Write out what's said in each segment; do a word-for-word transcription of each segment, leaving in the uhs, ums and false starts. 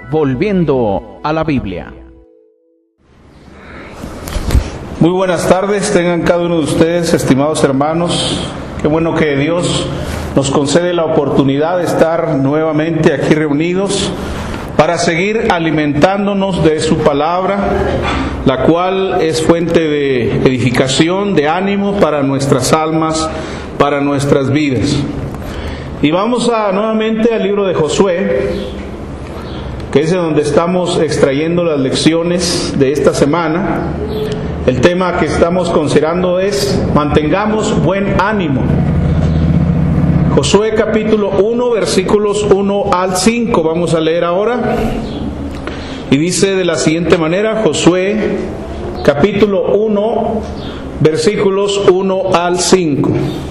Volviendo a la Biblia. Muy buenas tardes, tengan cada uno de ustedes, estimados hermanos. Qué bueno que Dios nos concede la oportunidad de estar nuevamente aquí reunidos para seguir alimentándonos de su palabra, la cual es fuente de edificación, de ánimo para nuestras almas, para nuestras vidas. Y vamos a nuevamente al libro de Josué, que es de donde estamos extrayendo las lecciones de esta semana. El tema que estamos considerando es: mantengamos buen ánimo. Josué capítulo uno, versículos uno al cinco, vamos a leer ahora. Y dice de la siguiente manera: Josué capítulo uno, versículos uno al cinco.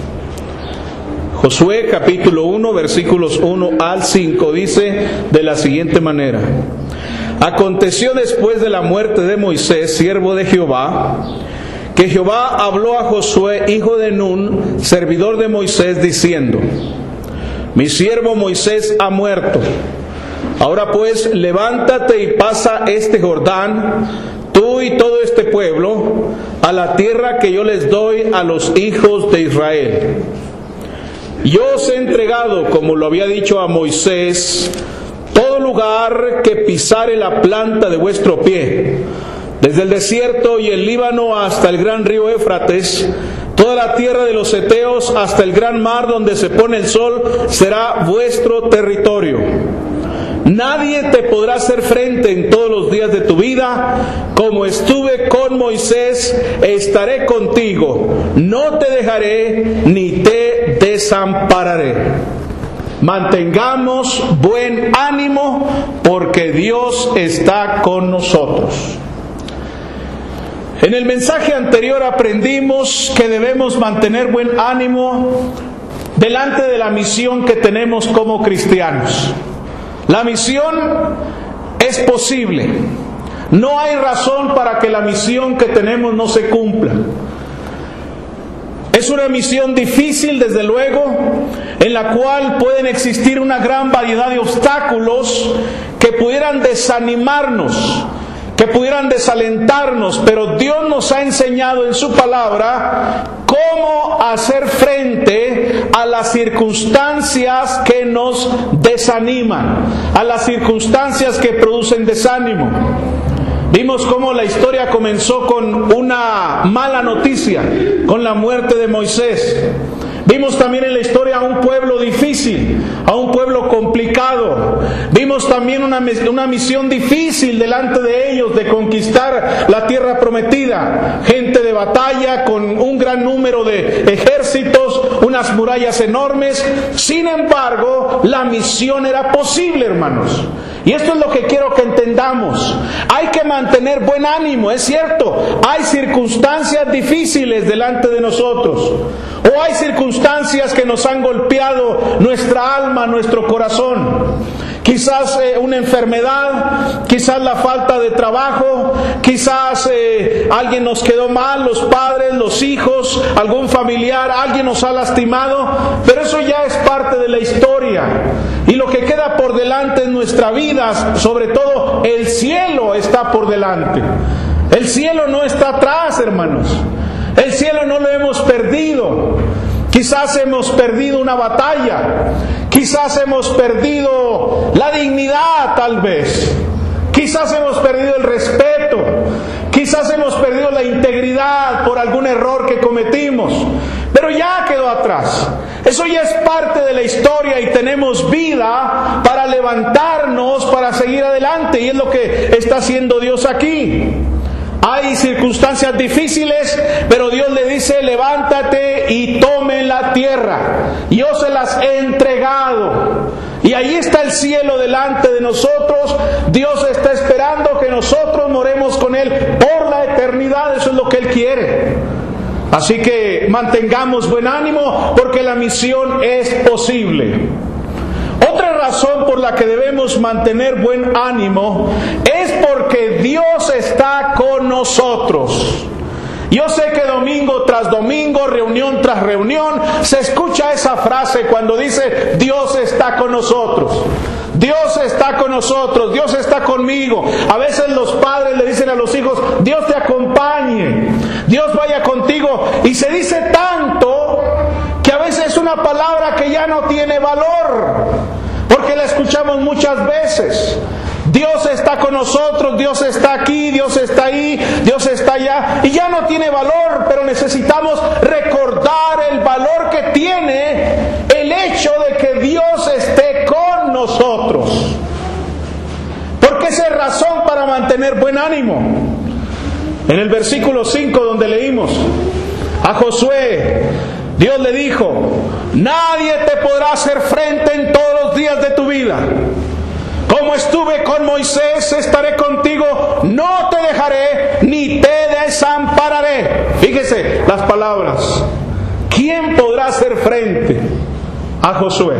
Josué capítulo uno, versículos uno al cinco, dice de la siguiente manera: Aconteció después de la muerte de Moisés, siervo de Jehová, que Jehová habló a Josué, hijo de Nun, servidor de Moisés, diciendo: Mi siervo Moisés ha muerto. Ahora pues, levántate y pasa este Jordán, tú y todo este pueblo, a la tierra que yo les doy a los hijos de Israel. Yo os he entregado, como lo había dicho a Moisés, todo lugar que pisare la planta de vuestro pie, desde el desierto y el Líbano hasta el gran río Éufrates, toda la tierra de los heteos hasta el gran mar donde se pone el sol, será vuestro territorio. Nadie te podrá hacer frente en todos los días de tu vida. Como estuve con Moisés, estaré contigo. No te dejaré ni te desampararé. Mantengamos buen ánimo, porque Dios está con nosotros. En el mensaje anterior aprendimos que debemos mantener buen ánimo delante de la misión que tenemos como cristianos. La misión es posible. No hay razón para que la misión que tenemos no se cumpla. Es una misión difícil, desde luego, en la cual pueden existir una gran variedad de obstáculos que pudieran desanimarnos, que pudieran desalentarnos, pero Dios nos ha enseñado en su palabra cómo hacer frente a las circunstancias que nos desaniman, a las circunstancias que producen desánimo. Vimos cómo la historia comenzó con una mala noticia, con la muerte de Moisés. Vimos también en la historia a un pueblo difícil, a un pueblo complicado. Vimos también una, una misión difícil delante de ellos de conquistar la tierra prometida. Gente de batalla con un gran número de ejércitos, unas murallas enormes. Sin embargo, la misión era posible, hermanos. Y esto es lo que quiero que entendamos. Hay que mantener buen ánimo, es cierto. Hay circunstancias difíciles delante de nosotros. O hay circunstancias que nos han golpeado nuestra alma, nuestro corazón. Quizás eh, una enfermedad, quizás la falta de trabajo, quizás eh, alguien nos quedó mal, los padres, los hijos, algún familiar, alguien nos ha lastimado, pero eso ya es parte de la historia. Y lo que queda por delante en nuestra vida, sobre todo el cielo está por delante. El cielo no está atrás, hermanos. El cielo no lo hemos perdido. Quizás hemos perdido una batalla. Quizás hemos perdido la dignidad, tal vez. Quizás hemos perdido el respeto. Quizás hemos perdido la integridad por algún error que cometimos. Pero ya quedó atrás. Eso ya es parte de la historia y tenemos vida para levantarnos, para seguir adelante. Y es lo que está haciendo Dios aquí. Hay circunstancias difíciles, pero Dios le dice: levántate y tome la tierra. Yo se las he entregado. Y ahí está el cielo delante de nosotros. Dios está esperando que nosotros moremos con Él por la eternidad. Eso es lo que Él quiere. Así que mantengamos buen ánimo, porque la misión es posible. Otra razón por la que debemos mantener buen ánimo es porque Dios está con nosotros. Yo sé que domingo tras domingo, reunión tras reunión, se escucha esa frase cuando dice: Dios está con nosotros. Dios está con nosotros, Dios está conmigo. A veces los padres le dicen a los hijos, Dios te acompañe, Dios vaya contigo. Y se dice tanto que a veces es una palabra que ya no tiene valor, porque la escuchamos muchas veces. Dios está con nosotros, Dios está aquí, Dios está ahí, Dios está allá, y ya no tiene valor, pero necesitamos recordar el valor que tiene el hecho de que Dios esté con nosotros. Porque esa es razón para mantener buen ánimo. En el versículo cinco donde leímos a Josué, Dios le dijo, nadie te podrá hacer frente en todos los días de tu vida. Como estuve con Moisés, estaré contigo, no te dejaré ni te desampararé. Fíjese las palabras. ¿Quién podrá hacer frente a Josué?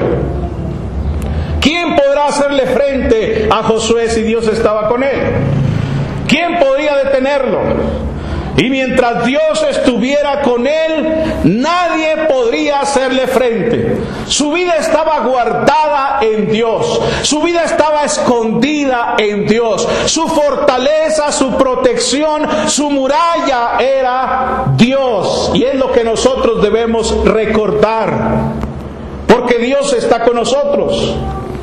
¿Quién podrá hacerle frente a Josué si Dios estaba con él? ¿Quién podría detenerlo? Y mientras Dios estuviera con él, nadie podría hacerle frente. Su vida estaba guardada en Dios. Su vida estaba escondida en Dios. Su fortaleza, su protección, su muralla era Dios. Y es lo que nosotros debemos recordar. Porque Dios está con nosotros.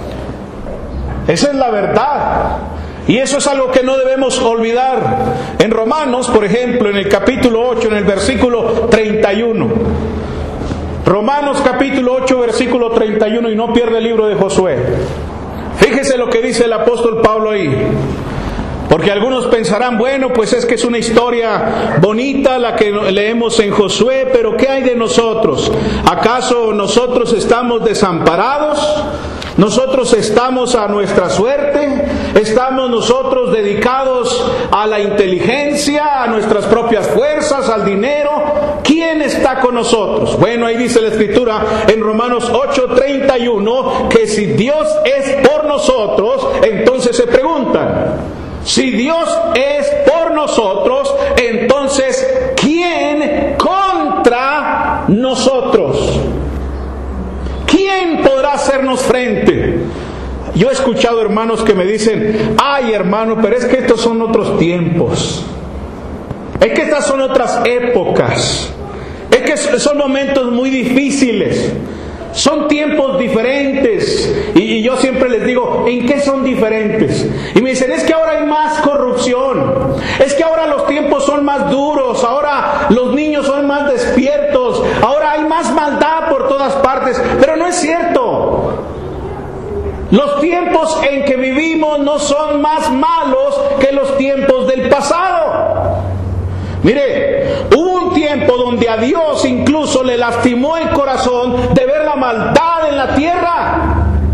Esa es la verdad. Y eso es algo que no debemos olvidar. En Romanos, por ejemplo, en el capítulo ocho, en el versículo treinta y uno. Romanos capítulo ocho, versículo treinta y uno, y no pierde el libro de Josué. Fíjese lo que dice el apóstol Pablo ahí. Porque algunos pensarán, bueno, pues es que es una historia bonita la que leemos en Josué, pero ¿qué hay de nosotros? ¿Acaso nosotros estamos desamparados? ¿Nosotros estamos a nuestra suerte? ¿Estamos nosotros dedicados a la inteligencia, a nuestras propias fuerzas, al dinero? ¿Quién está con nosotros? Bueno, ahí dice la Escritura en Romanos ocho treinta y uno que si Dios es por nosotros, entonces se preguntan, si Dios es por nosotros, entonces ¿quién contra nosotros? ¿Quién podrá hacernos frente? Yo he escuchado hermanos que me dicen, ay hermano, pero es que estos son otros tiempos. Es que estas son otras épocas. Es que son momentos muy difíciles. Son tiempos diferentes. Y, y yo siempre les digo, ¿en qué son diferentes? Y me dicen, es que ahora hay más corrupción. Es que ahora los tiempos son más duros. Ahora los niños son más despiertos. Ahora hay más maldad por todas partes. Pero no es cierto. Los tiempos en que vivimos no son más malos que los tiempos del pasado. Mire, hubo un tiempo donde a Dios incluso le lastimó el corazón de ver la maldad en la tierra.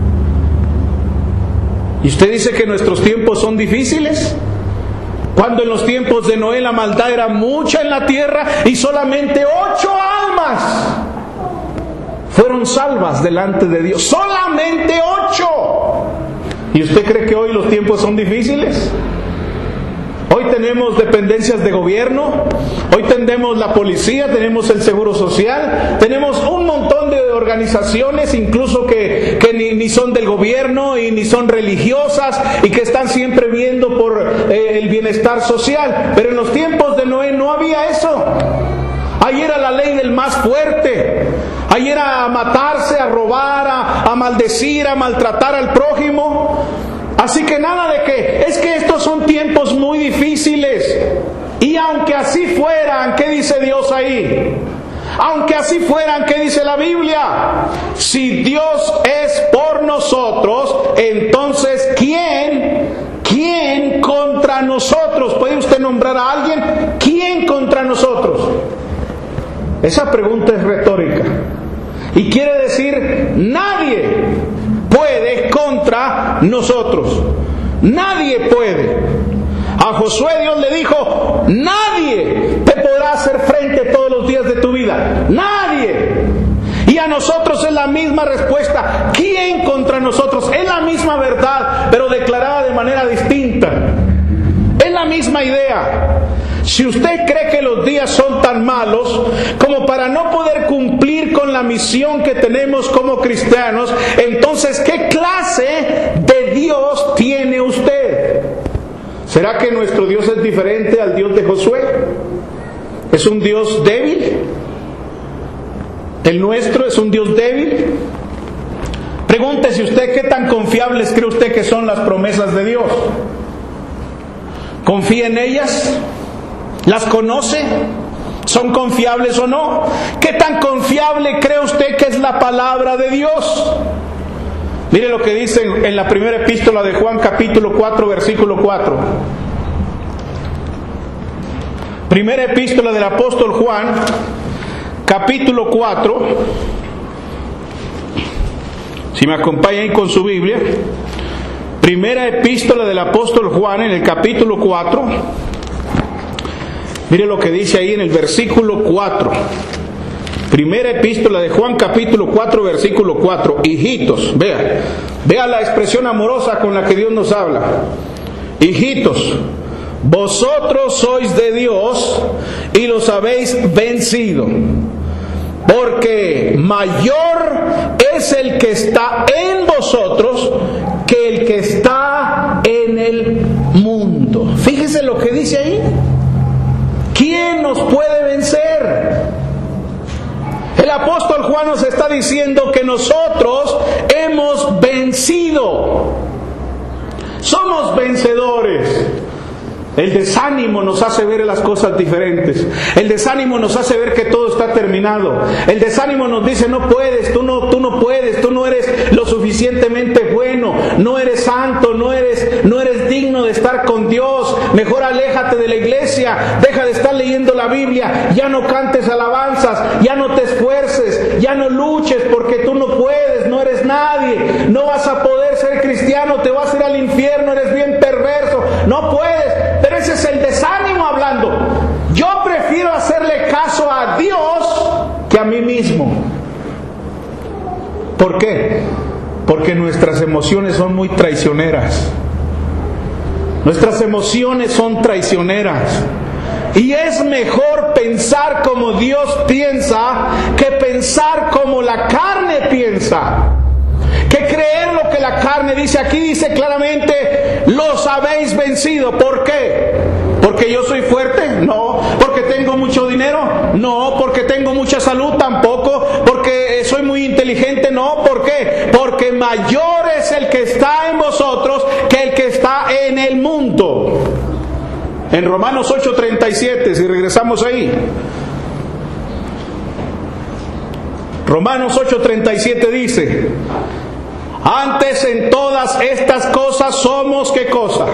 ¿Y usted dice que nuestros tiempos son difíciles? Cuando en los tiempos de Noé la maldad era mucha en la tierra y solamente ocho almas fueron salvas delante de Dios. ¡Solamente ocho! ¿Y usted cree que hoy los tiempos son difíciles? Hoy tenemos dependencias de gobierno, hoy tenemos la policía, tenemos el seguro social, tenemos un montón de organizaciones incluso que, que ni, ni son del gobierno y ni son religiosas y que están siempre viendo por eh, el bienestar social. Pero en los tiempos de Noé no había eso. Ahí era la ley del más fuerte. Ahí era a matarse, a robar, a, a maldecir, a maltratar al prójimo. Así que nada de que, es que estos son tiempos muy difíciles. Y aunque así fueran, ¿qué dice Dios ahí? Aunque así fueran, ¿qué dice la Biblia? Si Dios es por nosotros, entonces ¿quién? ¿Quién contra nosotros? ¿Puede usted nombrar a alguien? ¿Quién contra nosotros? Esa pregunta es retórica. Y quiere decir, nadie puede contra nosotros. Nadie puede. A Josué Dios le dijo, nadie te podrá hacer frente todos los días de tu vida. Nadie. Y a nosotros es la misma respuesta. ¿Quién contra nosotros? Es la misma verdad, pero declarada de manera distinta. Es la misma idea. Si usted cree que los días son tan malos como para no poder cumplir con la misión que tenemos como cristianos, entonces ¿qué clase de Dios tiene usted? ¿Será que nuestro Dios es diferente al Dios de Josué? ¿Es un Dios débil? ¿El nuestro es un Dios débil? Pregúntese usted, ¿qué tan confiables cree usted que son las promesas de Dios? ¿Confía en ellas? ¿Las conoce? ¿Son confiables o no? ¿Qué tan confiable cree usted que es la palabra de Dios? Mire lo que dice en la primera epístola de Juan, capítulo cuatro, versículo cuatro. Primera epístola del apóstol Juan, capítulo cuatro. Si me acompañan con su Biblia. Primera epístola del apóstol Juan, en el capítulo cuatro. Mire lo que dice ahí en el versículo cuatro. Primera epístola de Juan, capítulo cuatro, versículo cuatro. Hijitos, vea, vea la expresión amorosa con la que Dios nos habla. Hijitos, vosotros sois de Dios y los habéis vencido, porque mayor es el que está en vosotros que el que está en el mundo. Fíjese lo que dice ahí. ¿Quién nos puede vencer? El apóstol Juan nos está diciendo que nosotros hemos vencido. Somos vencedores. El desánimo nos hace ver las cosas diferentes. El desánimo nos hace ver que todo está terminado. El desánimo nos dice, no puedes, tú no, tú no puedes, tú no eres lo suficientemente bueno, no eres santo, no eres, no eres digno de estar con Dios. Mejor aléjate de la iglesia, deja de estar leyendo la Biblia, ya no cantes alabanzas, ya no te esfuerces, ya no luches porque tú no puedes, no eres nadie, no vas a poder ser cristiano, te vas a ir al infierno, eres bien perverso, no puedes. Pero ese es el desánimo hablando. Yo prefiero hacerle caso a Dios que a mí mismo. ¿Por qué? Porque nuestras emociones son muy traicioneras. Nuestras emociones son traicioneras. Y es mejor pensar como Dios piensa que pensar como la carne piensa. Que creer lo que la carne dice. Aquí dice claramente, los habéis vencido. ¿Por qué? ¿Porque yo soy fuerte? No. ¿Porque tengo mucho dinero? No. ¿Porque tengo mucha salud? Tampoco. ¿Porque soy muy inteligente? No. ¿Por qué? Porque mayor es el que está en vosotros que el que está en el mundo. En Romanos ocho treinta y siete, si regresamos ahí. Romanos ocho treinta y siete dice, antes en todas estas cosas somos, ¿qué cosa?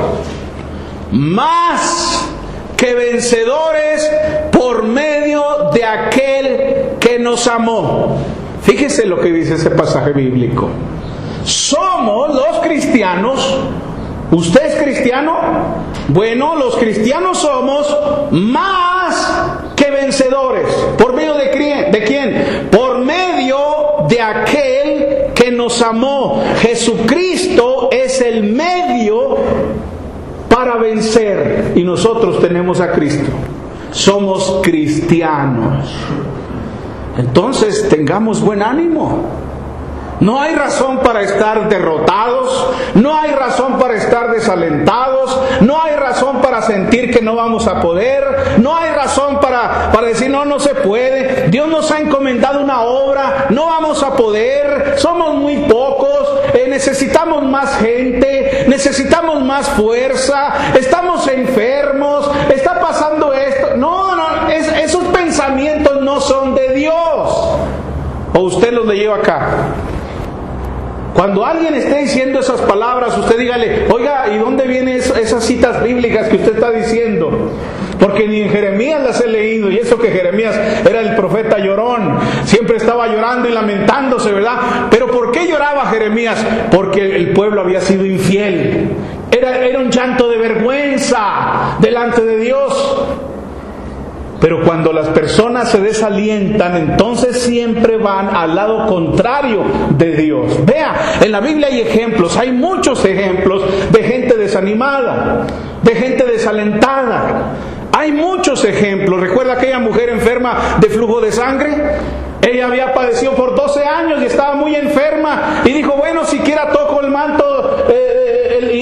Más que vencedores por medio de aquel que nos amó. Fíjese lo que dice ese pasaje bíblico. Somos los cristianos. ¿Usted es cristiano? Bueno, los cristianos somos más que vencedores. ¿Por medio de quién? ¿De quién? Por medio de aquel que nos amó. Jesucristo es el medio para vencer. Y nosotros tenemos a Cristo. Somos cristianos. Entonces, tengamos buen ánimo. No hay razón para estar derrotados, no hay razón para estar desalentados, no hay razón para sentir que no vamos a poder, no hay razón para, para decir no, no se puede, Dios nos ha encomendado una obra, no vamos a poder, somos muy pocos, eh, necesitamos más gente, necesitamos más fuerza, estamos enfermos, está pasando esto. No, no, es, esos pensamientos no son de Dios. ¿O usted los le lleva acá? Cuando alguien esté diciendo esas palabras, usted dígale, oiga, ¿y dónde vienen esas citas bíblicas que usted está diciendo? Porque ni en Jeremías las he leído, y eso que Jeremías era el profeta llorón, siempre estaba llorando y lamentándose, ¿verdad? Pero ¿por qué lloraba Jeremías? Porque el pueblo había sido infiel. Era, era un llanto de vergüenza delante de Dios. Pero cuando las personas se desalientan, entonces siempre van al lado contrario de Dios. Vea, en la Biblia hay ejemplos, hay muchos ejemplos de gente desanimada, de gente desalentada. Hay muchos ejemplos. ¿Recuerda aquella mujer enferma de flujo de sangre? Ella había padecido por doce años y estaba muy enferma. Y dijo, bueno, siquiera toco el manto eh,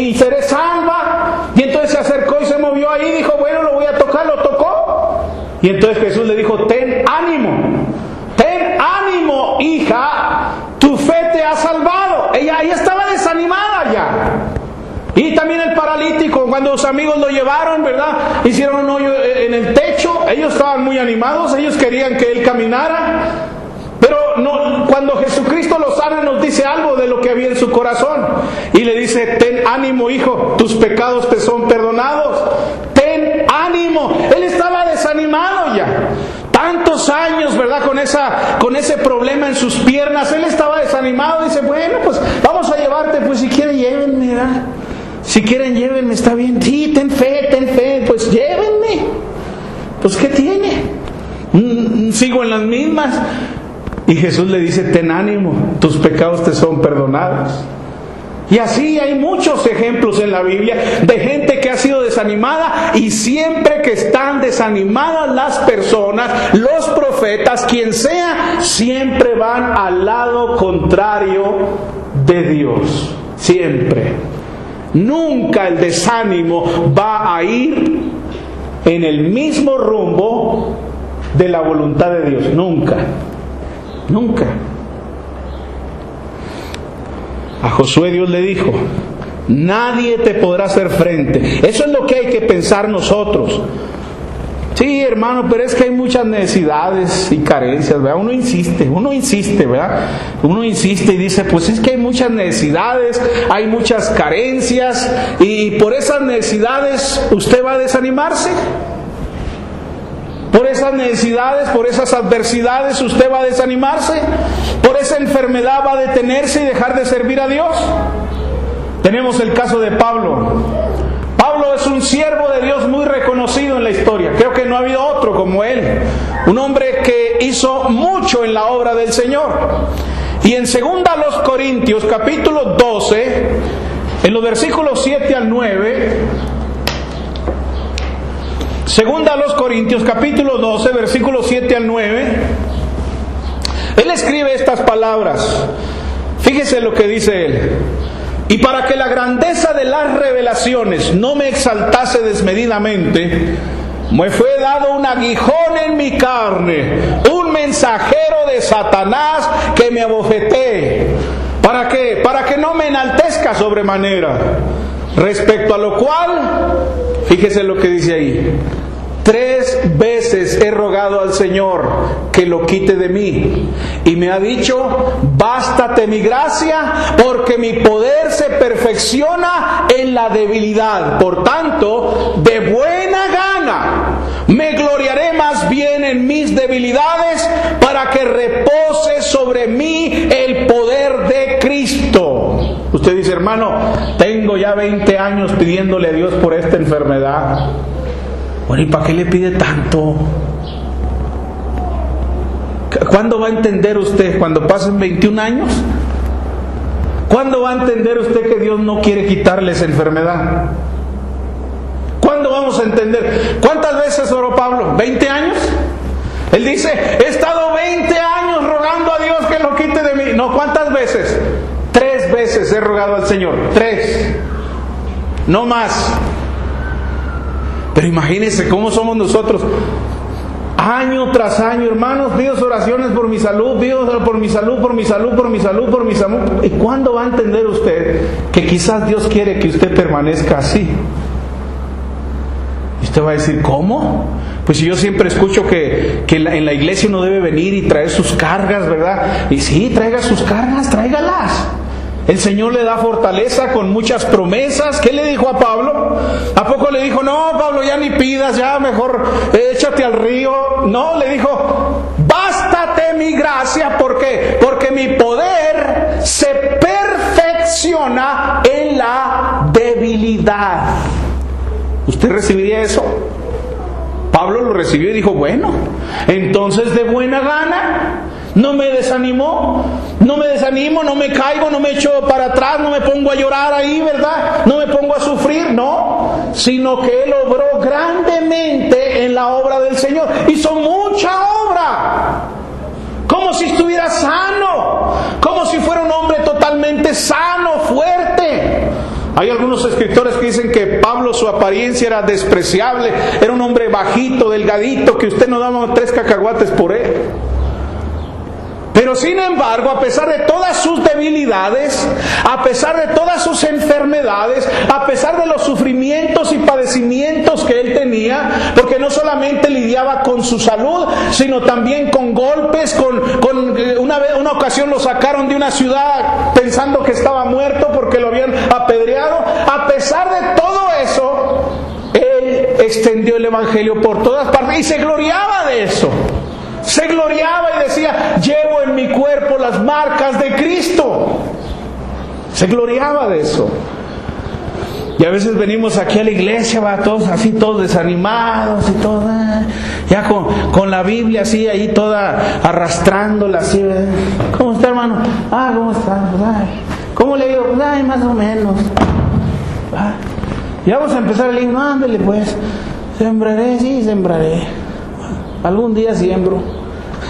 y seré salva. Y entonces se acercó y se movió ahí y dijo, bueno, lo voy a tocar, lo tocó. Y entonces Jesús le dijo, ten ánimo, ten ánimo, hija, tu fe te ha salvado. Ella, ella estaba desanimada ya. Y también el paralítico, cuando sus amigos lo llevaron, ¿verdad? Hicieron un hoyo en el techo, ellos estaban muy animados, ellos querían que él caminara. Pero no, cuando Jesucristo lo sana, nos dice algo de lo que había en su corazón. Y le dice, ten ánimo, hijo, tus pecados te son perdonados. Ten ánimo. Él estaba desanimado ya. Tantos años, ¿verdad? Con esa, con ese problema en sus piernas. Él estaba desanimado. Dice, bueno, pues vamos a llevarte. Pues si quieren, llévenme, ¿verdad? Si quieren, llévenme, está bien. Sí, ten fe, ten fe. Pues llévenme. Pues ¿qué tiene? Mm, sigo en las mismas. Y Jesús le dice, ten ánimo, tus pecados te son perdonados. Y así hay muchos ejemplos en la Biblia de gente que ha sido desanimada, y siempre que están desanimadas las personas, los profetas, quien sea, siempre van al lado contrario de Dios. Siempre. Nunca el desánimo va a ir en el mismo rumbo de la voluntad de Dios. Nunca. Nunca. A Josué Dios le dijo, nadie te podrá hacer frente. Eso es lo que hay que pensar nosotros. Sí, hermano, pero es que hay muchas necesidades y carencias, ¿verdad? Uno insiste, uno insiste, ¿verdad? Uno insiste y dice, pues es que hay muchas necesidades, hay muchas carencias, y por esas necesidades usted va a desanimarse. Por esas necesidades, por esas adversidades, usted va a desanimarse. Por esa enfermedad va a detenerse y dejar de servir a Dios. Tenemos el caso de Pablo. Pablo es un siervo de Dios muy reconocido en la historia. Creo que no ha habido otro como él. Un hombre que hizo mucho en la obra del Señor. Y en segunda a los Corintios, capítulo doce, en los versículos siete al nueve... Segunda a los Corintios, capítulo doce, versículos siete al nueve. Él escribe estas palabras. Fíjese lo que dice él. Y para que la grandeza de las revelaciones no me exaltase desmedidamente, me fue dado un aguijón en mi carne, un mensajero de Satanás que me abofetee. ¿Para qué? Para que no me enaltezca sobremanera. Respecto a lo cual, fíjese lo que dice ahí. Tres veces he rogado al Señor que lo quite de mí, y me ha dicho, bástate mi gracia, porque mi poder se perfecciona en la debilidad. Por tanto, de buena gana me gloriaré más bien en mis debilidades, para que repose sobre mí el poder de Cristo. Usted dice, hermano, tengo ya veinte años pidiéndole a Dios por esta enfermedad. Bueno, ¿y para qué le pide tanto? ¿Cuándo va a entender usted? ¿Cuando pasen veintiún años? ¿Cuándo va a entender usted que Dios no quiere quitarle esa enfermedad? ¿Cuándo vamos a entender? ¿Cuántas veces oró Pablo? ¿veinte años? Él dice, he estado veinte años rogando a Dios que lo quite de mí. No, ¿cuántas veces? Tres veces he rogado al Señor. Tres. No más. Pero imagínense cómo somos nosotros. Año tras año, hermanos, pido oraciones por mi salud, pido por mi salud, por mi salud, por mi salud, por mi salud. ¿Y cuándo va a entender usted que quizás Dios quiere que usted permanezca así? Y usted va a decir, ¿cómo? Pues si yo siempre escucho que, que en, la, en la iglesia uno debe venir y traer sus cargas, ¿verdad? Y sí, traiga sus cargas, tráigalas. El Señor le da fortaleza con muchas promesas. ¿Qué le dijo a Pablo? ¿A poco le dijo, no, Pablo, ya ni pidas, ya mejor échate al río? No, le dijo, bástate mi gracia. ¿Por qué? Porque mi poder se perfecciona en la debilidad. ¿Usted recibiría eso? Pablo lo recibió y dijo, bueno, entonces de buena gana. No me desanimó, no me desanimo, no me caigo, no me echo para atrás, no me pongo a llorar ahí, ¿verdad? No me pongo a sufrir, no, sino que Él obró grandemente en la obra del Señor. Hizo mucha obra, como si estuviera sano, como si fuera un hombre totalmente sano, fuerte. Hay algunos escritores que dicen que Pablo, su apariencia era despreciable, era un hombre bajito, delgadito, que usted no daba tres cacahuates por él. Pero sin embargo, a pesar de todas sus debilidades, a pesar de todas sus enfermedades, a pesar de los sufrimientos y padecimientos que él tenía, porque no solamente lidiaba con su salud, sino también con golpes, con, con una, vez, una ocasión lo sacaron de una ciudad pensando que estaba muerto porque lo habían apedreado. A pesar de todo eso, él extendió el evangelio por todas partes y se gloriaba de eso. Se gloriaba y decía: llevo en mi cuerpo las marcas de Cristo. Se gloriaba de eso. Y a veces venimos aquí a la iglesia, va, todos así, todos desanimados y todo, ya con, con la Biblia así, ahí toda arrastrándola así. ¿Cómo está, hermano? Ah, ¿cómo está? Ay, ¿cómo le digo? Ay, más o menos. Ah, ya vamos a empezar el himno. Ándale pues, sembraré, sí, sembraré. Algún día siembro.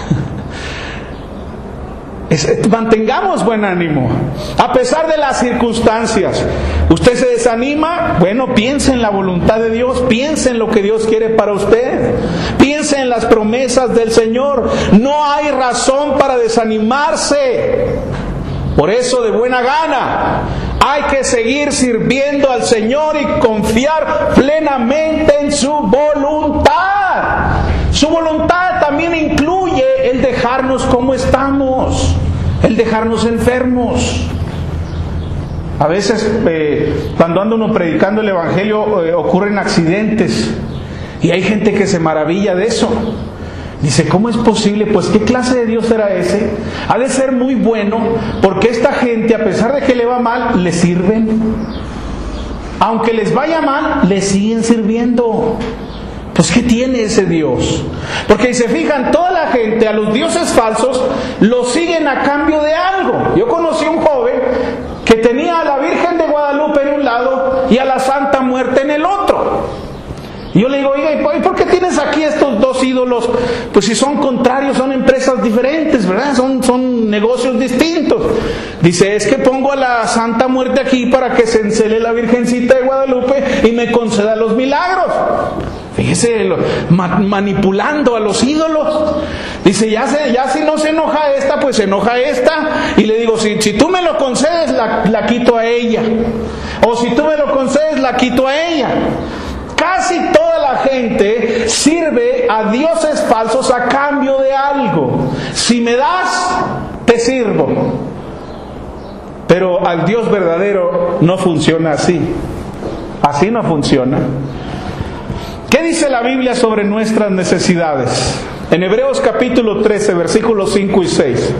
Es, mantengamos buen ánimo a pesar de las circunstancias. Usted se desanima, bueno, piense en la voluntad de Dios, piense en lo que Dios quiere para usted, piense en las promesas del Señor. No hay razón para desanimarse. Por eso, de buena gana, hay que seguir sirviendo al Señor y confiar plenamente en su voluntad. Su voluntad también incluye el dejarnos como estamos, el dejarnos enfermos. A veces eh, cuando anda uno predicando el Evangelio eh, ocurren accidentes y hay gente que se maravilla de eso. Dice: ¿cómo es posible? Pues ¿qué clase de Dios era ese? Ha de ser muy bueno, porque esta gente, a pesar de que le va mal, le sirven. Aunque les vaya mal, le siguen sirviendo. Pues ¿qué tiene ese Dios? Porque si se fijan, toda la gente a los dioses falsos los siguen a cambio de algo. Yo conocí a un joven que tenía a la Virgen de Guadalupe en un lado y a la Santa Muerte en el otro. Y yo le digo: oiga, ¿y por qué tienes aquí estos dos ídolos? Pues si son contrarios, son empresas diferentes, ¿verdad? Son, son negocios distintos. Dice: es que pongo a la Santa Muerte aquí para que se encele la Virgencita de Guadalupe y me conceda los milagros. Fíjese, lo, ma, manipulando a los ídolos. Dice: ya, se, ya si no se enoja esta, pues se enoja esta. Y le digo: si, si tú me lo concedes, la, la quito a ella. O si tú me lo concedes, la quito a ella. Casi toda la gente sirve a dioses falsos a cambio de algo. Si me das, te sirvo. Pero al Dios verdadero no funciona así. Así no funciona. ¿Qué dice la Biblia sobre nuestras necesidades? En Hebreos capítulo trece, versículos cinco y seis.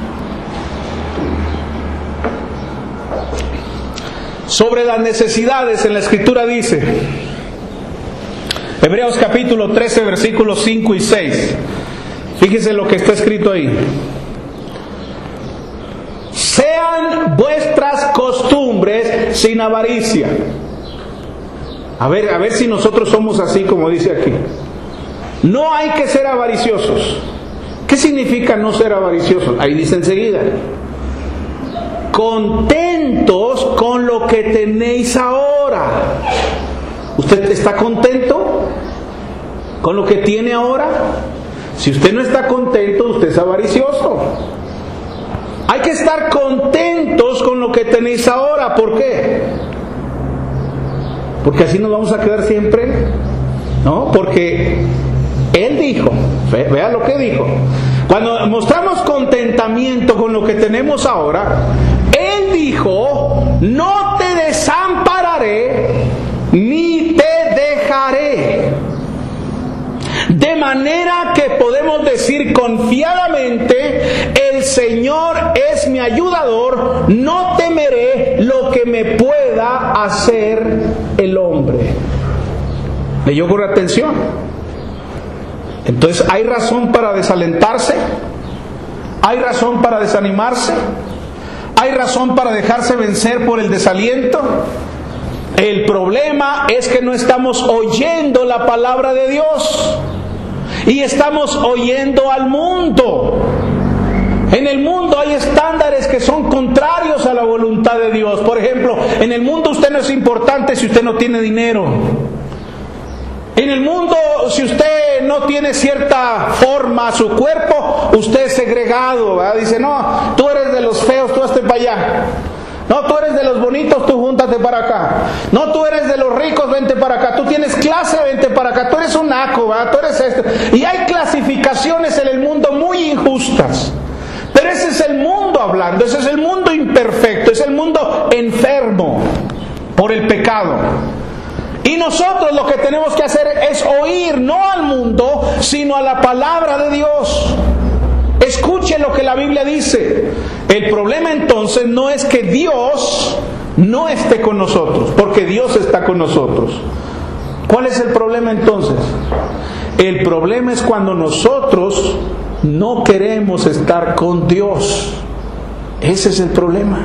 Sobre las necesidades, en la Escritura dice, Hebreos capítulo trece, versículos cinco y seis. Fíjese lo que está escrito ahí. Sean vuestras costumbres sin avaricia. A ver, a ver si nosotros somos así como dice aquí. No hay que ser avariciosos. ¿Qué significa no ser avariciosos? Ahí dice enseguida: contentos con lo que tenéis ahora. ¿Usted está contento con lo que tiene ahora? Si usted no está contento, usted es avaricioso. Hay que estar contentos con lo que tenéis ahora. ¿Por qué? Porque así nos vamos a quedar siempre, ¿no? Porque Él dijo, vea lo que dijo, cuando mostramos contentamiento con lo que tenemos ahora, Él dijo: no te desampararé ni te dejaré. De manera que podemos decir confiadamente: el Señor es mi ayudador, no temeré lo que me pueda hacer el hombre. ¿Leyó con atención? Entonces, ¿hay razón para desalentarse? ¿Hay razón para desanimarse? ¿Hay razón para dejarse vencer por el desaliento? El problema es que no estamos oyendo la palabra de Dios y estamos oyendo al mundo. En el mundo hay estándares que son contrarios a la voluntad de Dios. Por ejemplo, en el mundo usted no es importante si usted no tiene dinero. En el mundo, si usted no tiene cierta forma, su cuerpo, usted es segregado, ¿verdad? Dice, no, tú eres de los feos, tú hazte para allá. No, tú eres de los bonitos, tú júntate para acá. No, tú eres de los ricos, vente para acá. Tú tienes clase, vente para acá. Tú eres un naco, ¿verdad? Tú eres esto. Y hay clasificaciones en el mundo muy injustas. Pero ese es el mundo hablando, ese es el mundo imperfecto, es el mundo enfermo por el pecado. Y nosotros lo que tenemos que hacer es oír no al mundo, sino a la palabra de Dios. Escuche lo que la Biblia dice. El problema entonces no es que Dios no esté con nosotros, porque Dios está con nosotros. ¿Cuál es el problema entonces? El problema es cuando nosotros no queremos estar con Dios. Ese es el problema.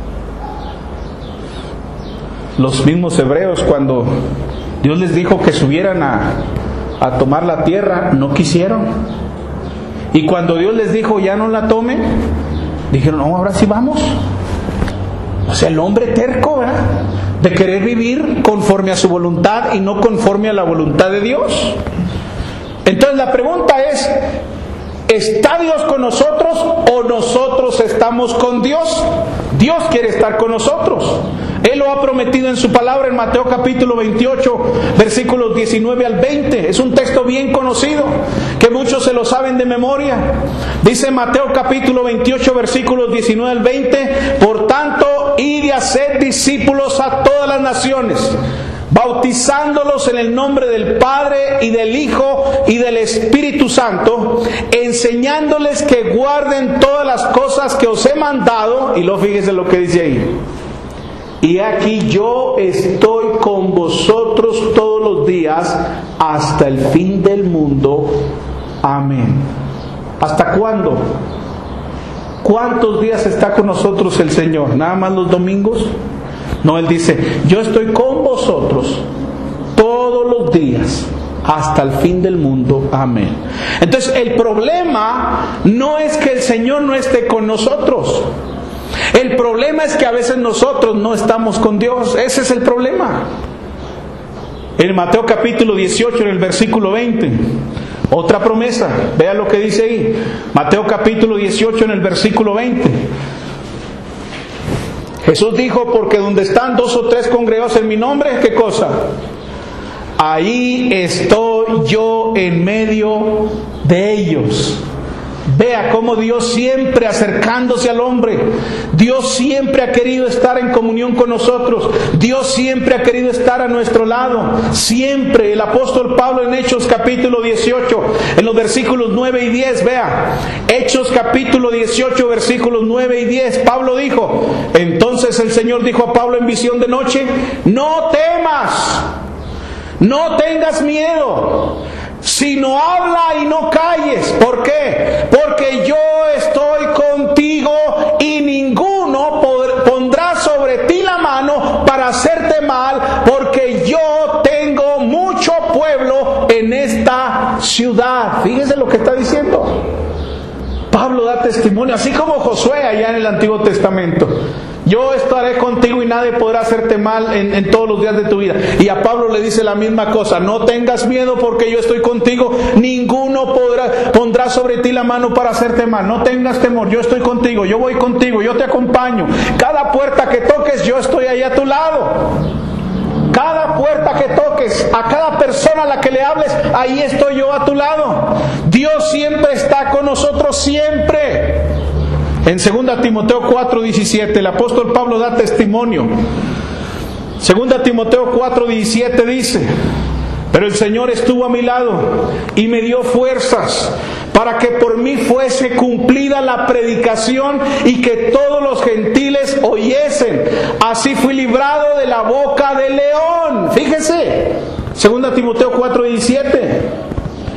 Los mismos hebreos, cuando Dios les dijo que subieran a, a tomar la tierra, no quisieron. Y cuando Dios les dijo ya no la tomen, dijeron, no, ahora sí vamos. O sea, el hombre terco, ¿verdad?, de querer vivir conforme a su voluntad y no conforme a la voluntad de Dios. Entonces la pregunta es, ¿está Dios con nosotros o nosotros estamos con Dios? Dios quiere estar con nosotros. Él lo ha prometido en su palabra en Mateo capítulo veintiocho, versículos diecinueve al veinte. Es un texto bien conocido, que muchos se lo saben de memoria. Dice Mateo capítulo veintiocho, versículos diecinueve al veinte: por tanto, id y haced discípulos a todas las naciones, bautizándolos en el nombre del Padre y del Hijo y del Espíritu Santo, enseñándoles que guarden todas las cosas que os he mandado. Y luego fíjese lo que dice ahí: y aquí yo estoy con vosotros todos los días hasta el fin del mundo. Amén. ¿Hasta cuándo? ¿Cuántos días está con nosotros el Señor? ¿Nada más los domingos? No, Él dice, yo estoy con vosotros todos los días hasta el fin del mundo. Amén. Entonces el problema no es que el Señor no esté con nosotros. El problema es que a veces nosotros no estamos con Dios. Ese es el problema. En Mateo capítulo dieciocho, en el versículo veinte, otra promesa. Vea lo que dice ahí. Mateo capítulo dieciocho, en el versículo veinte. Jesús dijo, porque donde están dos o tres congregados en mi nombre, ¿qué cosa? Ahí estoy yo en medio de ellos. Vea cómo Dios siempre acercándose al hombre. Dios siempre ha querido estar en comunión con nosotros. Dios siempre ha querido estar a nuestro lado. Siempre. El apóstol Pablo en Hechos capítulo dieciocho, en los versículos nueve y diez, vea. Hechos capítulo dieciocho, versículos nueve y diez. Pablo dijo, entonces el Señor dijo a Pablo en visión de noche, no temas, no tengas miedo, sino habla y no calles. ¿Por qué? Porque yo estoy contigo y ninguno pondrá sobre ti la mano para hacerte mal, porque yo tengo mucho pueblo en esta ciudad. Fíjese lo que está diciendo. Pablo da testimonio, así como Josué allá en el Antiguo Testamento. Yo estaré contigo y nadie podrá hacerte mal en, en todos los días de tu vida. Y a Pablo le dice la misma cosa, no tengas miedo porque yo estoy contigo, ninguno podrá, pondrá sobre ti la mano para hacerte mal. No tengas temor, yo estoy contigo, yo voy contigo, yo te acompaño. Cada puerta que toques, yo estoy ahí a tu lado. Cada puerta que toques, a cada persona a la que le hables, ahí estoy yo a tu lado. Dios siempre está con nosotros, siempre. En segunda Timoteo cuatro diecisiete, el apóstol Pablo da testimonio. segunda Timoteo cuatro diecisiete dice, pero el Señor estuvo a mi lado y me dio fuerzas para que por mí fuese cumplida la predicación y que todos los gentiles oyesen. Así fui librado de la boca del león. Fíjese, segunda Timoteo cuatro diecisiete.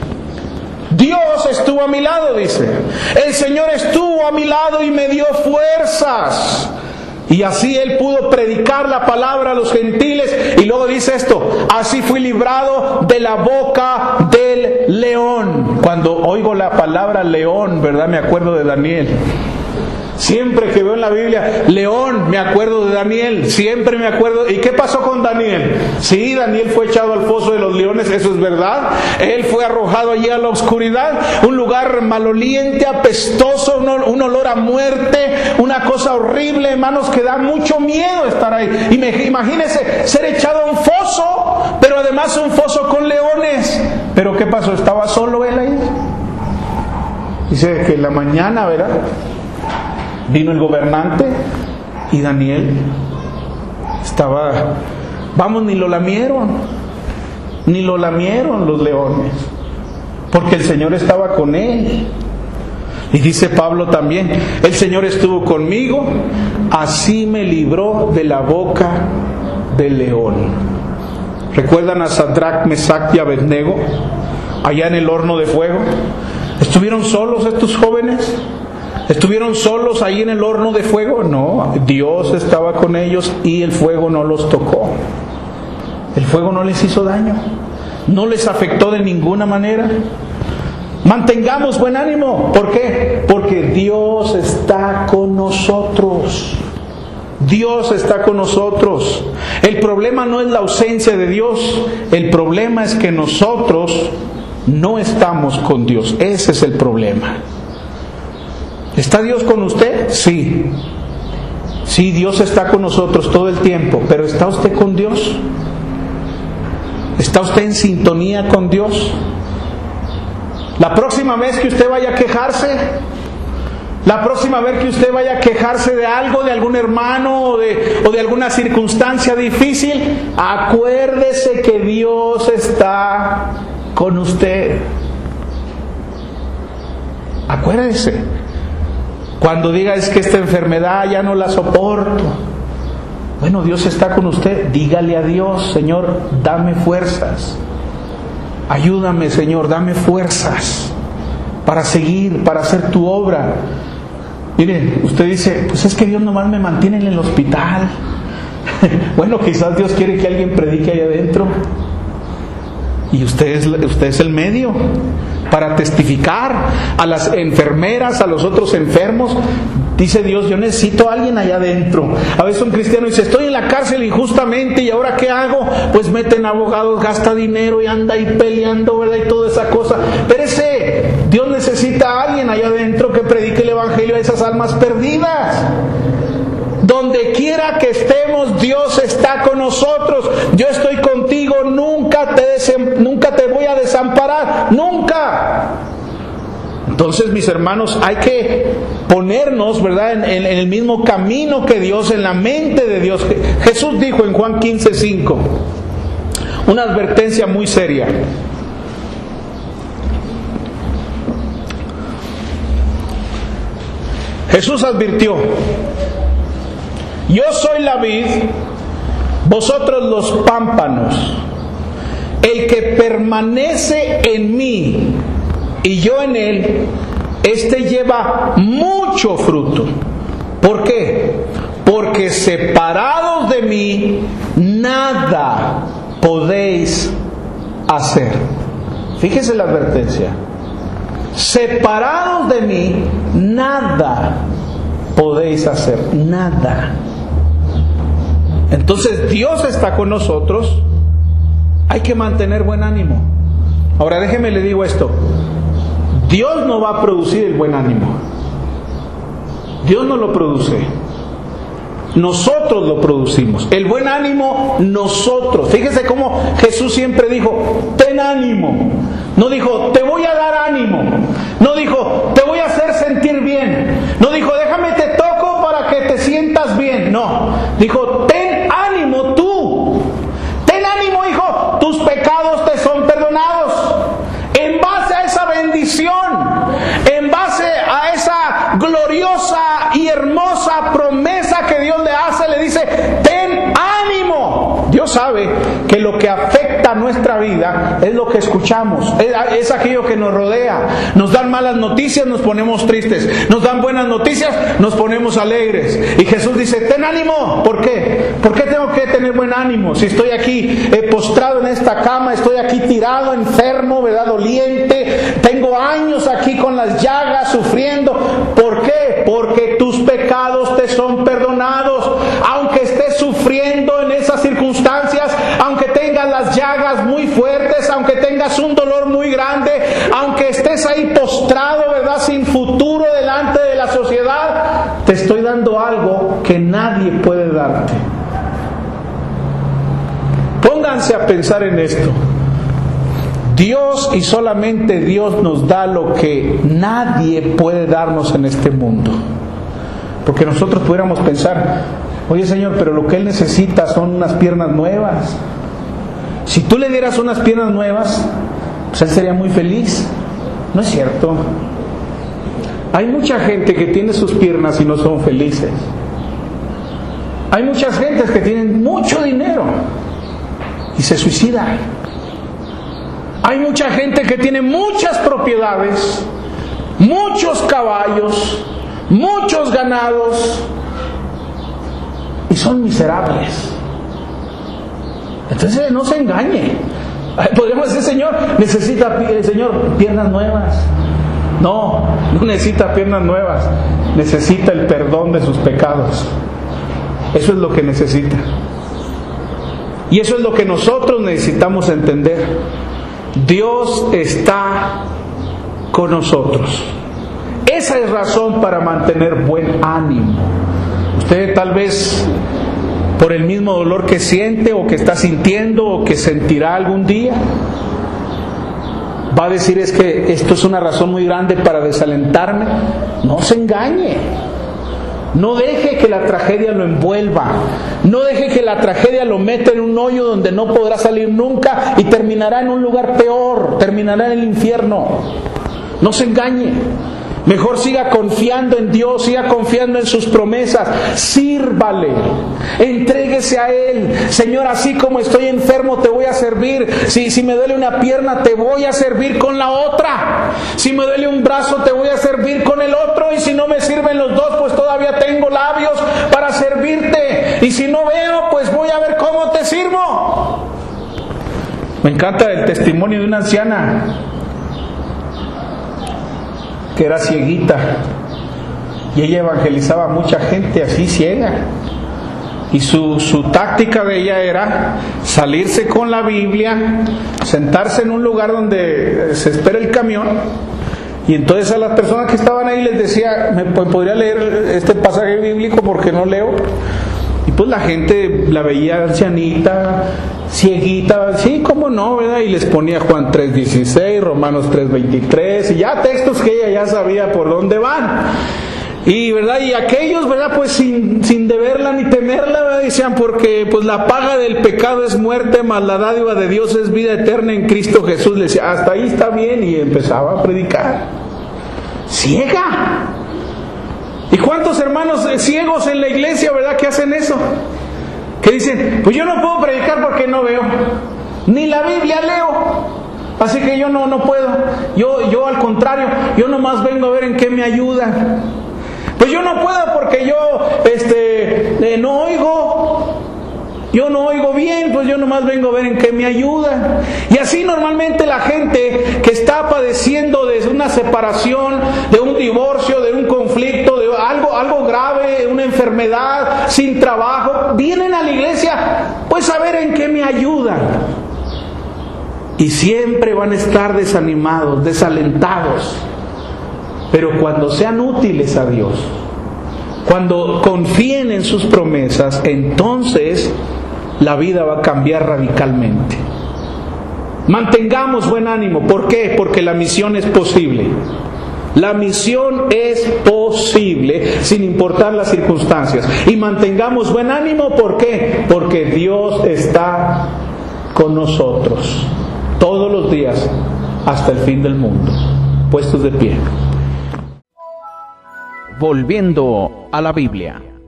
Dios estuvo a mi lado, dice. El Señor estuvo a mi lado y me dio fuerzas. Y así Él pudo predicar la palabra a los gentiles. Y luego dice esto, así fui librado de la boca del león. Cuando oigo la palabra león, ¿verdad? Me acuerdo de Daniel. Siempre que veo en la Biblia león, me acuerdo de Daniel. Siempre me acuerdo. ¿Y qué pasó con Daniel? Sí, Daniel fue echado al foso de los leones, eso es verdad. Él fue arrojado allí a la oscuridad, un lugar maloliente, apestoso, un, un olor a muerte, una cosa horrible, hermanos, que da mucho miedo estar ahí. Y me, imagínense ser echado a un foso, pero además un foso con leones. ¿Pero qué pasó? ¿Estaba solo él ahí? Dice que en la mañana, ¿verdad?, vino el gobernante y Daniel estaba, vamos, ni lo lamieron, ni lo lamieron los leones, porque el Señor estaba con él. Y dice Pablo también, el Señor estuvo conmigo, así me libró de la boca del león. ¿Recuerdan a Sadrach, Mesach y Abednego allá en el horno de fuego? ¿Estuvieron solos estos jóvenes? ¿Estuvieron solos ahí en el horno de fuego? No, Dios estaba con ellos y el fuego no los tocó. El fuego no les hizo daño, no les afectó de ninguna manera. Mantengamos buen ánimo. ¿Por qué? Porque Dios está con nosotros. Dios está con nosotros. El problema no es la ausencia de Dios, el problema es que nosotros no estamos con Dios. Ese es el problema. ¿Está Dios con usted? Sí. Sí, Dios está con nosotros todo el tiempo, pero ¿está usted con Dios? ¿Está usted en sintonía con Dios? La próxima vez que usted vaya a quejarse, la próxima vez que usted vaya a quejarse de algo, de algún hermano o de, o de alguna circunstancia difícil, acuérdese que Dios está con usted. Acuérdese. Cuando diga, es que esta enfermedad ya no la soporto, bueno, Dios está con usted. Dígale a Dios, Señor, dame fuerzas. Ayúdame, Señor, dame fuerzas para seguir, para hacer tu obra. Mire, usted dice, pues es que Dios nomás me mantiene en el hospital. Bueno, quizás Dios quiere que alguien predique ahí adentro. Y usted es, usted es el medio para testificar a las enfermeras, a los otros enfermos. Dice Dios, yo necesito a alguien allá adentro. A veces un cristiano dice, estoy en la cárcel injustamente, ¿y ahora qué hago? Pues meten abogados, gasta dinero y anda ahí peleando, ¿verdad? Y toda esa cosa. Pero ese, Dios necesita a alguien allá adentro que predique el evangelio a esas almas perdidas. Donde quiera que estemos, Dios está con nosotros. Yo estoy contigo, nunca te, desem- nunca te voy a desamparar, nunca. Entonces, mis hermanos, hay que ponernos, ¿verdad?, en, en, en el mismo camino que Dios, en la mente de Dios. Jesús dijo en Juan quince cinco, una advertencia muy seria. Jesús advirtió, yo soy la vid, vosotros los pámpanos. El que permanece en mí y yo en él, éste lleva mucho fruto. ¿Por qué? Porque separados de mí, nada podéis hacer. Fíjese la advertencia. Separados de mí, nada podéis hacer. Nada. Entonces Dios está con nosotros. Hay que mantener buen ánimo. Ahora déjeme le digo esto. Dios no va a producir el buen ánimo. Dios no lo produce. Nosotros lo producimos. El buen ánimo, nosotros. Fíjese cómo Jesús siempre dijo, ten ánimo. No dijo, te voy a dar ánimo. No dijo, te voy a hacer sentir bien. No dijo, déjame te toco para que te sientas bien. No. Dijo, ten ánimo tú. Ten ánimo, hijo. Tus pecados te son perdonados. En base a esa bendición, en base a esa gloriosa y hermosa promesa que Dios le hace, le dice, ten ánimo. Dios sabe sabe que lo que afecta a nuestra vida es lo que escuchamos, es, es aquello que nos rodea. Nos dan malas noticias, nos ponemos tristes. Nos dan buenas noticias, nos ponemos alegres. Y Jesús dice, ten ánimo. ¿Por qué? ¿Por qué tengo que tener buen ánimo? Si estoy aquí eh, postrado en esta cama, estoy aquí tirado, enfermo, ¿verdad? Doliente, tengo años aquí con las llagas, sufriendo. ¿Por qué? Porque tus pecados te son perdonados. Aunque estés sufriendo en esas circunstancias, aunque tengas las llagas muy fuertes, aunque tengas un dolor muy grande, aunque estés ahí postrado, ¿verdad? Sin futuro delante de la sociedad, te estoy dando algo que nadie puede darte. Pónganse a pensar en esto. Dios y solamente Dios nos da lo que nadie puede darnos en este mundo. Porque nosotros pudiéramos pensar, oye Señor, pero lo que Él necesita son unas piernas nuevas. Si tú le dieras unas piernas nuevas, pues Él sería muy feliz. No es cierto. Hay mucha gente que tiene sus piernas y no son felices. Hay muchas gentes que tienen mucho dinero y se suicidan. Hay mucha gente que tiene muchas propiedades, muchos caballos, muchos ganados y son miserables. Entonces no se engañe. Podríamos decir, Señor, necesita, Señor, piernas nuevas. No, no necesita piernas nuevas. Necesita el perdón de sus pecados. Eso es lo que necesita. Y eso es lo que nosotros necesitamos entender. Dios está con nosotros. Esa es razón para mantener buen ánimo. Usted tal vez por el mismo dolor que siente o que está sintiendo o que sentirá algún día, va a decir, es que esto es una razón muy grande para desalentarme. No se engañe. No deje que la tragedia lo envuelva. No deje que la tragedia lo meta en un hoyo donde no podrá salir nunca y terminará en un lugar peor, terminará en el infierno. No se engañe. Mejor siga confiando en Dios, siga confiando en sus promesas. Sírvale, entréguese a Él. Señor, así como estoy enfermo te voy a servir. Si, si me duele una pierna te voy a servir con la otra. Si me duele un brazo te voy a servir con el otro. Y si no me sirven los dos, pues todavía tengo labios para servirte. Y si no veo, pues voy a ver cómo te sirvo. Me encanta el testimonio de una anciana que era cieguita y ella evangelizaba a mucha gente así ciega, y su, su táctica de ella era salirse con la Biblia, sentarse en un lugar donde se espera el camión, y entonces a las personas que estaban ahí les decía, ¿me podría leer este pasaje bíblico porque no leo? Y pues la gente la veía ancianita, cieguita, sí, cómo no, ¿verdad? Y les ponía Juan tres dieciséis, Romanos tres veintitrés, y ya textos que ella ya sabía por dónde van. Y verdad, y aquellos, verdad, pues sin, sin deberla ni temerla, ¿verdad? Decían, porque pues la paga del pecado es muerte, mas la dádiva de Dios es vida eterna en Cristo Jesús. Le decía, hasta ahí está bien, y empezaba a predicar. Ciega. ¿Y cuántos hermanos ciegos en la iglesia, verdad, que hacen eso? Que dicen, pues yo no puedo predicar porque no veo, ni la Biblia leo, así que yo no, no puedo. Yo, yo al contrario, yo nomás vengo a ver en qué me ayuda. Pues yo no puedo porque yo este, eh, no oigo. Yo no oigo bien, pues yo nomás vengo a ver en qué me ayuda. Y así normalmente la gente que está padeciendo de una separación, de un divorcio, de un conflicto, de algo, algo grave, una enfermedad, sin trabajo, vienen a la iglesia pues a ver en qué me ayudan. Y siempre van a estar desanimados, desalentados. Pero cuando sean útiles a Dios, cuando confíen en sus promesas, entonces la vida va a cambiar radicalmente. Mantengamos buen ánimo. ¿Por qué? Porque la misión es posible. La misión es posible sin importar las circunstancias. Y mantengamos buen ánimo. ¿Por qué? Porque Dios está con nosotros todos los días hasta el fin del mundo. Puestos de pie. Volviendo a la Biblia.